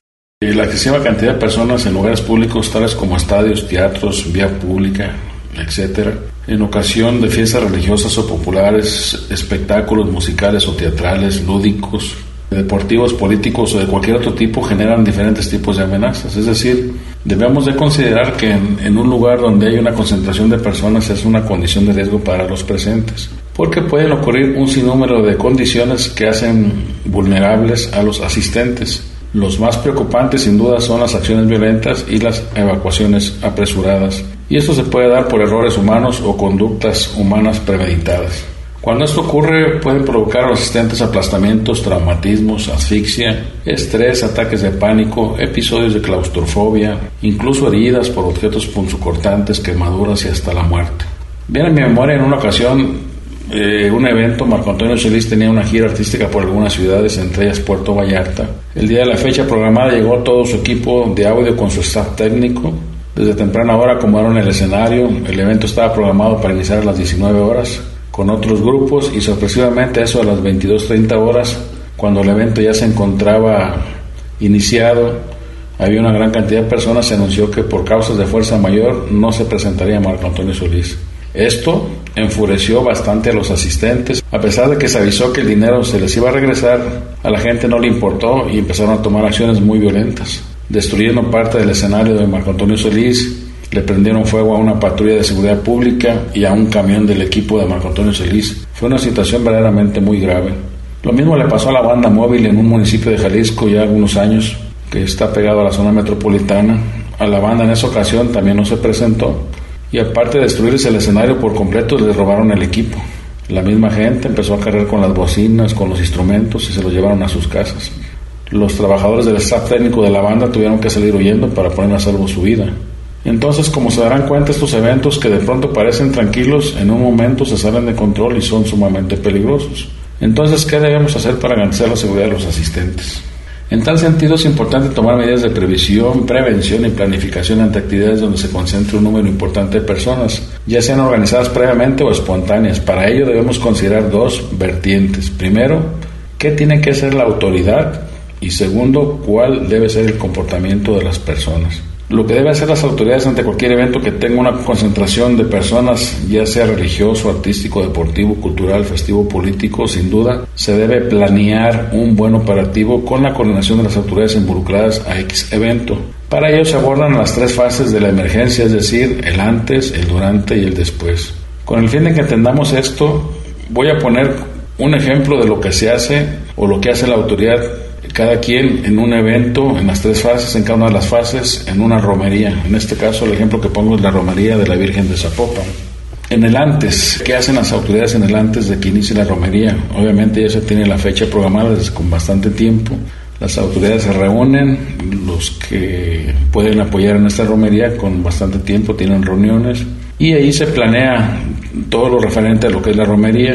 la excesiva cantidad de personas en lugares públicos tales como estadios, teatros, vía pública, etc., en ocasión de fiestas religiosas o populares, espectáculos musicales o teatrales, lúdicos, deportivos, políticos o de cualquier otro tipo generan diferentes tipos de amenazas. Es decir, debemos de considerar que en un lugar donde hay una concentración de personas es una condición de riesgo para los presentes, porque pueden ocurrir un sinnúmero de condiciones que hacen vulnerables a los asistentes. Los más preocupantes sin duda son las acciones violentas y las evacuaciones apresuradas, y esto se puede dar por errores humanos o conductas humanas premeditadas. Cuando esto ocurre, pueden provocar a los asistentes aplastamientos, traumatismos, asfixia, estrés, ataques de pánico, episodios de claustrofobia, incluso heridas por objetos punzocortantes, quemaduras y hasta la muerte. Viene a mi memoria en una ocasión un evento. Marco Antonio Solís tenía una gira artística por algunas ciudades, entre ellas Puerto Vallarta. El día de la fecha programada llegó todo su equipo de audio con su staff técnico. Desde temprana hora acomodaron el escenario. El evento estaba programado para iniciar a las 19 horas. Con otros grupos, y sorpresivamente a eso de las 22:30 horas, cuando el evento ya se encontraba iniciado, había una gran cantidad de personas. Se anunció que por causas de fuerza mayor no se presentaría Marco Antonio Solís. Esto enfureció bastante a los asistentes. A pesar de que se avisó que el dinero se les iba a regresar, a la gente no le importó y empezaron a tomar acciones muy violentas, destruyendo parte del escenario de Marco Antonio Solís. Le prendieron fuego a una patrulla de seguridad pública y a un camión del equipo de Marco Antonio Solís. Fue una situación verdaderamente muy grave. Lo mismo le pasó a la banda móvil en un municipio de Jalisco ya algunos años, que está pegado a la zona metropolitana. A la banda en esa ocasión también no se presentó, y aparte de destruirse el escenario por completo, les robaron el equipo. La misma gente empezó a cargar con las bocinas, con los instrumentos, y se los llevaron a sus casas. Los trabajadores del staff técnico de la banda tuvieron que salir huyendo para poner a salvo su vida. Entonces, como se darán cuenta, estos eventos que de pronto parecen tranquilos, en un momento se salen de control y son sumamente peligrosos. Entonces, ¿qué debemos hacer para garantizar la seguridad de los asistentes? En tal sentido, es importante tomar medidas de previsión, prevención y planificación ante actividades donde se concentre un número importante de personas, ya sean organizadas previamente o espontáneas. Para ello debemos considerar dos vertientes. Primero, ¿qué tiene que hacer la autoridad? Y segundo, ¿cuál debe ser el comportamiento de las personas? Lo que deben hacer las autoridades ante cualquier evento que tenga una concentración de personas, ya sea religioso, artístico, deportivo, cultural, festivo, político, sin duda, se debe planear un buen operativo con la coordinación de las autoridades involucradas a X evento. Para ello se abordan las tres fases de la emergencia, es decir, el antes, el durante y el después. Con el fin de que entendamos esto, voy a poner un ejemplo de lo que se hace o lo que hace la autoridad, cada quien en un evento, en las tres fases, en cada una de las fases, en una romería. En este caso, el ejemplo que pongo es la romería de la Virgen de Zapopan. En el antes, ¿qué hacen las autoridades en el antes de que inicie la romería? Obviamente ya se tiene la fecha programada desde con bastante tiempo. Las autoridades se reúnen, los que pueden apoyar en esta romería con bastante tiempo tienen reuniones, y ahí se planea todo lo referente a lo que es la romería.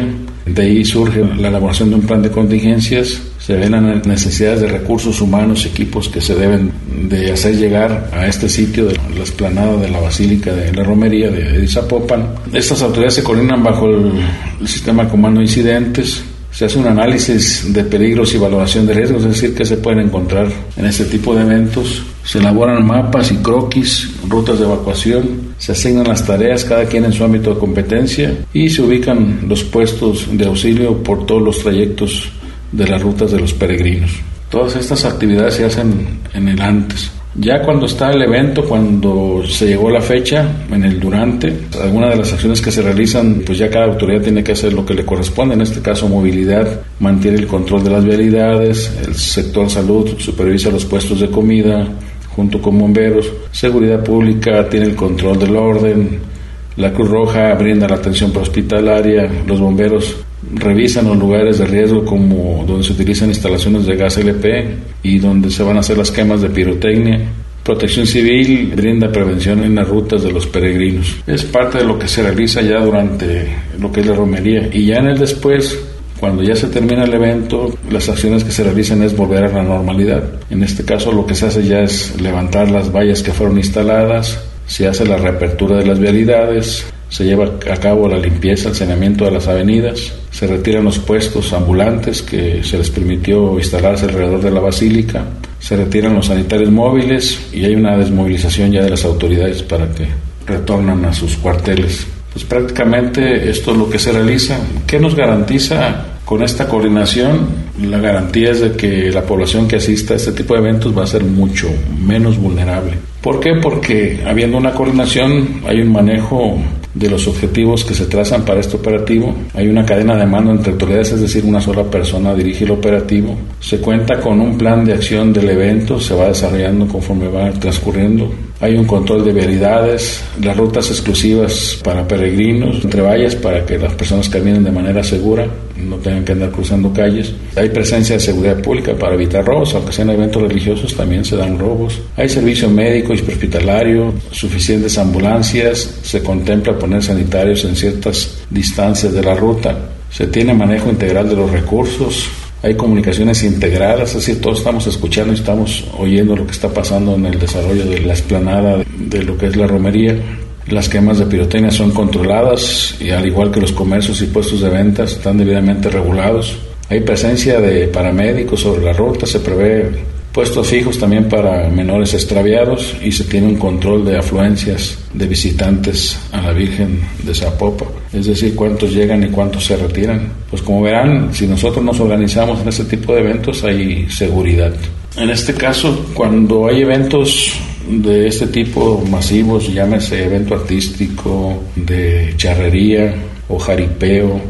De ahí surge la elaboración de un plan de contingencias, se ven las necesidades de recursos humanos, equipos que se deben de hacer llegar a este sitio de la explanada de la Basílica de la Romería de Zapopan. Estas autoridades se coordinan bajo el sistema de comando de incidentes. Se hace un análisis de peligros y valoración de riesgos, es decir, que se pueden encontrar en este tipo de eventos. Se elaboran mapas y croquis, rutas de evacuación, se asignan las tareas, cada quien en su ámbito de competencia, y se ubican los puestos de auxilio por todos los trayectos de las rutas de los peregrinos. Todas estas actividades se hacen en el antes. Ya cuando está el evento, cuando se llegó la fecha, en el durante, algunas de las acciones que se realizan, pues ya cada autoridad tiene que hacer lo que le corresponde. En este caso, movilidad, mantiene el control de las vialidades, el sector salud supervisa los puestos de comida, junto con bomberos, seguridad pública tiene el control del orden, la Cruz Roja brinda la atención prehospitalaria, los bomberos revisan los lugares de riesgo como donde se utilizan instalaciones de gas LP y donde se van a hacer las quemas de pirotecnia. Protección Civil brinda prevención en las rutas de los peregrinos. Es parte de lo que se realiza ya durante lo que es la romería, y ya en el después, cuando ya se termina el evento, las acciones que se realizan es volver a la normalidad. En este caso lo que se hace ya es levantar las vallas que fueron instaladas, se hace la reapertura de las vialidades, se lleva a cabo la limpieza, el saneamiento de las avenidas, se retiran los puestos ambulantes que se les permitió instalarse alrededor de la basílica, se retiran los sanitarios móviles y hay una desmovilización ya de las autoridades para que retornan a sus cuarteles. Pues prácticamente esto es lo que se realiza. ¿Qué nos garantiza con esta coordinación? La garantía es de que la población que asista a este tipo de eventos va a ser mucho menos vulnerable. ¿Por qué? Porque habiendo una coordinación hay un manejo de los objetivos que se trazan para este operativo, hay una cadena de mando entre autoridades, es decir, una sola persona dirige el operativo, se cuenta con un plan de acción del evento, se va desarrollando conforme va transcurriendo, hay un control de vialidades, las rutas exclusivas para peregrinos, entre vallas para que las personas caminen de manera segura, no tengan que andar cruzando calles, hay presencia de seguridad pública para evitar robos, aunque sean eventos religiosos también se dan robos, hay servicio médico y prehospitalario, suficientes ambulancias, se contempla poner sanitarios en ciertas distancias de la ruta, se tiene manejo integral de los recursos, hay comunicaciones integradas, es decir, todos estamos escuchando y estamos oyendo lo que está pasando en el desarrollo de la explanada de lo que es la romería. Las quemas de pirotecnia son controladas y al igual que los comercios y puestos de ventas están debidamente regulados. Hay presencia de paramédicos sobre la ruta, se prevé puestos fijos también para menores extraviados y se tiene un control de afluencias de visitantes a la Virgen de Zapopan, es decir, cuántos llegan y cuántos se retiran. Pues como verán, si nosotros nos organizamos en este tipo de eventos hay seguridad. En este caso, cuando hay eventos de este tipo masivos, llámese evento artístico, de charrería o jaripeo,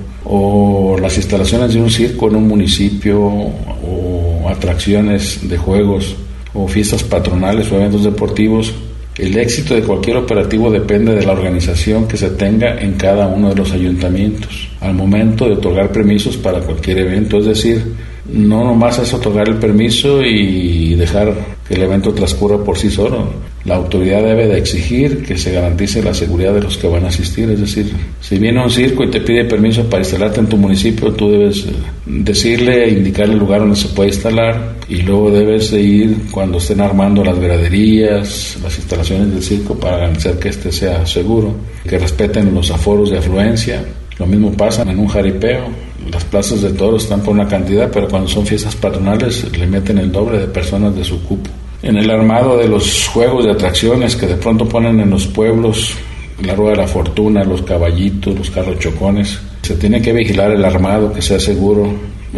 o las instalaciones de un circo en un municipio, o atracciones de juegos, o fiestas patronales o eventos deportivos, el éxito de cualquier operativo depende de la organización que se tenga en cada uno de los ayuntamientos al momento de otorgar permisos para cualquier evento. Es decir, no nomás es otorgar el permiso y dejar que el evento transcurra por sí solo. La autoridad debe de exigir que se garantice la seguridad de los que van a asistir. Es decir, si viene un circo y te pide permiso para instalarte en tu municipio, tú debes decirle, indicarle el lugar donde se puede instalar, y luego debes de ir cuando estén armando las graderías, las instalaciones del circo, para garantizar que este sea seguro, que respeten los aforos de afluencia. Lo mismo pasa en un jaripeo. Las plazas de toros están por una cantidad, pero cuando son fiestas patronales le meten el doble de personas de su cupo. En el armado de los juegos de atracciones que de pronto ponen en los pueblos, la Rueda de la Fortuna, los caballitos, los carros chocones, se tiene que vigilar el armado, que sea seguro.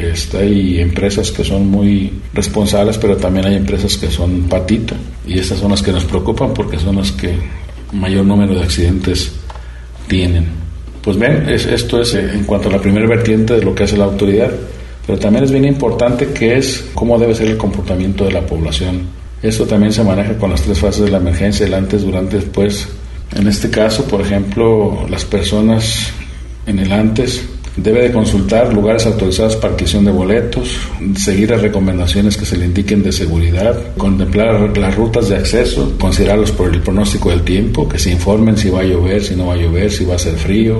Hay empresas que son muy responsables, pero también hay empresas que son patito, y estas son las que nos preocupan porque son las que mayor número de accidentes tienen. Pues ven, esto es en cuanto a la primera vertiente de lo que hace la autoridad, pero también es bien importante que es cómo debe ser el comportamiento de la población. Esto también se maneja con las tres fases de la emergencia, el antes, durante y después. En este caso, por ejemplo, las personas en el antes debe de consultar lugares autorizados para adquisición de boletos, seguir las recomendaciones que se le indiquen de seguridad, contemplar las rutas de acceso, considerarlos por el pronóstico del tiempo, que se informen si va a llover, si no va a llover, si va a hacer frío,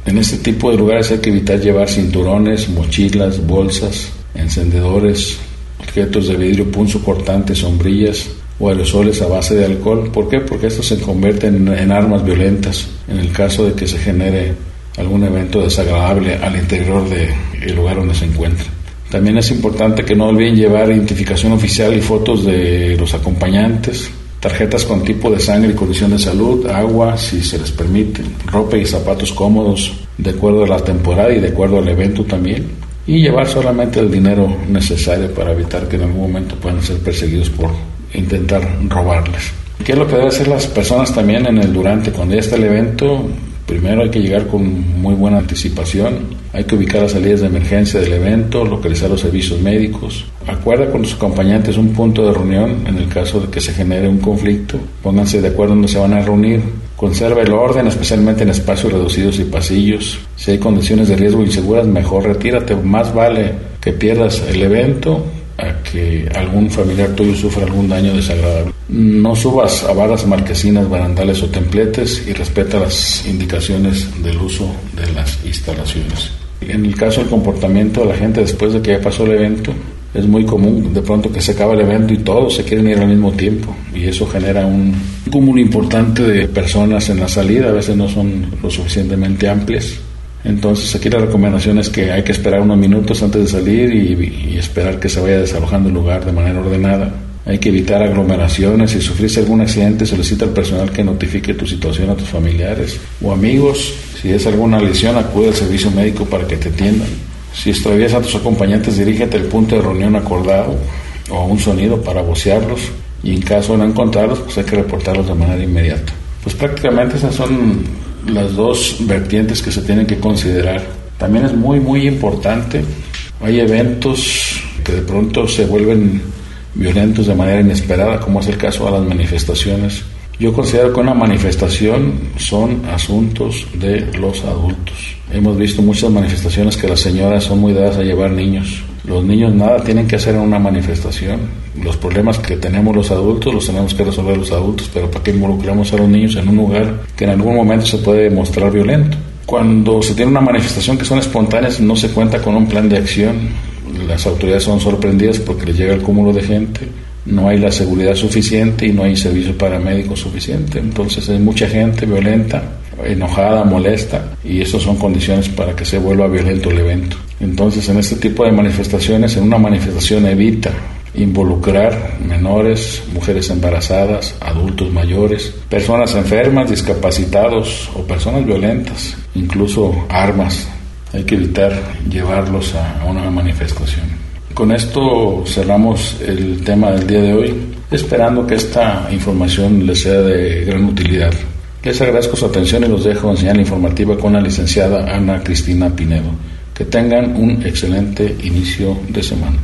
En este tipo de lugares hay que evitar llevar cinturones, mochilas, bolsas, encendedores, objetos de vidrio punzocortantes, sombrillas o aerosoles a base de alcohol. ¿Por qué? Porque estos se convierten en armas violentas en el caso de que se genere algún evento desagradable al interior del lugar donde se encuentre. También es importante que no olviden llevar identificación oficial y fotos de los acompañantes, tarjetas con tipo de sangre y condición de salud, agua si se les permite, ropa y zapatos cómodos de acuerdo a la temporada y de acuerdo al evento también, y llevar solamente el dinero necesario para evitar que en algún momento puedan ser perseguidos por intentar robarles. ¿Qué es lo que deben hacer las personas también en el durante? Cuando ya está el evento, primero hay que llegar con muy buena anticipación, hay que ubicar las salidas de emergencia del evento, localizar los servicios médicos. Acuerda con los acompañantes un punto de reunión en el caso de que se genere un conflicto. Pónganse de acuerdo dónde se van a reunir. Conserva el orden, especialmente en espacios reducidos y pasillos. Si hay condiciones de riesgo inseguras, mejor retírate. Más vale que pierdas el evento a que algún familiar tuyo sufra algún daño desagradable. No subas a barras, marquesinas, barandales o templetes y respeta las indicaciones del uso de las instalaciones. En el caso del comportamiento de la gente después de que ya pasó el evento, es muy común de pronto que se acaba el evento y todos se quieren ir al mismo tiempo, y eso genera un cúmulo importante de personas en la salida. A veces no son lo suficientemente amplias. Entonces aquí la recomendación es que hay que esperar unos minutos antes de salir y esperar que se vaya desalojando el lugar de manera ordenada. Hay que evitar aglomeraciones. Si sufriste algún accidente, solicita al personal que notifique tu situación a tus familiares o amigos. Si es alguna lesión, acude al servicio médico para que te atiendan. Si extravías a tus acompañantes, dirígete al punto de reunión acordado o a un sonido para vocearlos, y en caso de no encontrarlos, pues hay que reportarlos de manera inmediata. Pues prácticamente esas son las dos vertientes que se tienen que considerar. También es muy importante, hay eventos que de pronto se vuelven violentos de manera inesperada, como es el caso de las manifestaciones. Yo considero que una manifestación son asuntos de los adultos. Hemos visto muchas manifestaciones que las señoras son muy dadas a llevar niños. Los niños nada tienen que hacer en una manifestación. Los problemas que tenemos los adultos los tenemos que resolver los adultos, pero ¿para qué involucramos a los niños en un lugar que en algún momento se puede mostrar violento? Cuando se tiene una manifestación que son espontáneas, no se cuenta con un plan de acción. Las autoridades son sorprendidas porque les llega el cúmulo de gente, no hay la seguridad suficiente y no hay servicio paramédico suficiente. Entonces hay mucha gente violenta, enojada, molesta, y eso son condiciones para que se vuelva violento el evento. Entonces en este tipo de manifestaciones, en una manifestación evita involucrar menores, mujeres embarazadas, adultos mayores, personas enfermas, discapacitados o personas violentas, incluso armas. Hay que evitar llevarlos a una manifestación. Con esto cerramos el tema del día de hoy, esperando que esta información les sea de gran utilidad. Les agradezco su atención y los dejo en señal informativa con la licenciada Ana Cristina Pinedo. Que tengan un excelente inicio de semana.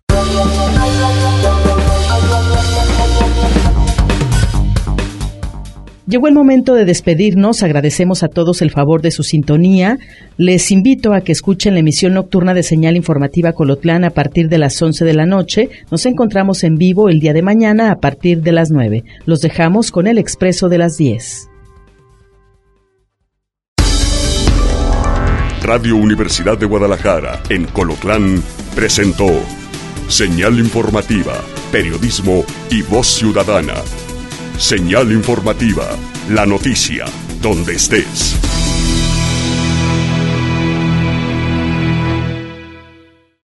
Llegó el momento de despedirnos. Agradecemos a todos el favor de su sintonía. Les invito a que escuchen la emisión nocturna de Señal Informativa Colotlán a partir de las 11 de la noche. Nos encontramos en vivo el día de mañana a partir de las 9. Los dejamos con el Expreso de las 10. Radio Universidad de Guadalajara, en Colotlán, presentó Señal Informativa, Periodismo y Voz Ciudadana. Señal Informativa, la noticia, donde estés.